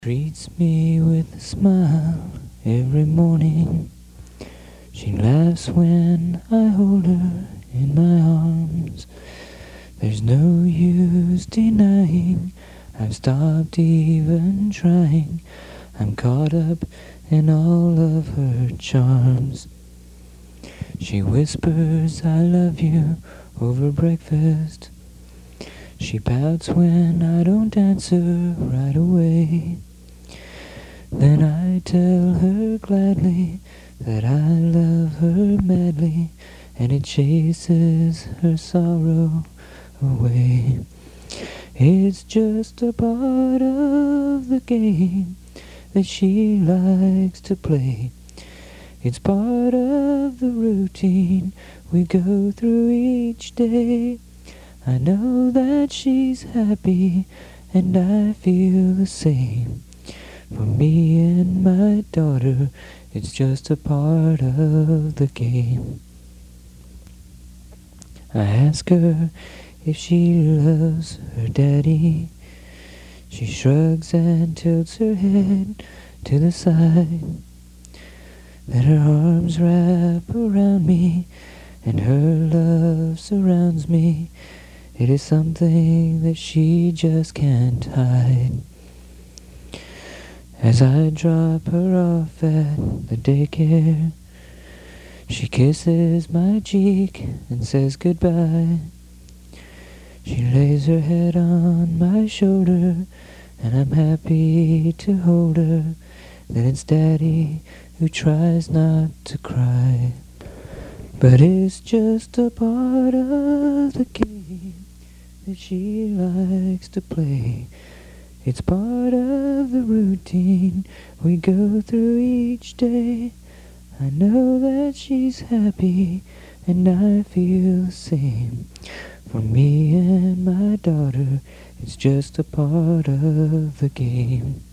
Treats me with a smile every morning. She laughs when I hold her in my arms. There's no use denying, I've stopped even trying. I'm caught up in all of her charms. She whispers I love you over breakfast. She pouts when I don't answer right away. Then I tell her gladly that I love her madly, and it chases her sorrow away. It's just a part of the game that she likes to play. It's part of the routine we go through each day. I know that she's happy, and I feel the same. For me and my daughter, it's just a part of the game. I ask her if she loves her daddy. She shrugs and tilts her head to the side. Then her arms wrap around me, and her love surrounds me. It is something that she just can't hide. As I drop her off at the daycare, she kisses my cheek and says goodbye. She lays her head on my shoulder, and I'm happy to hold her. Then it's Daddy who tries not to cry. But it's just a part of the game that she likes to play. It's part of the routine we go through each day. I know that she's happy, and I feel the same. For me and my daughter, it's just a part of the game.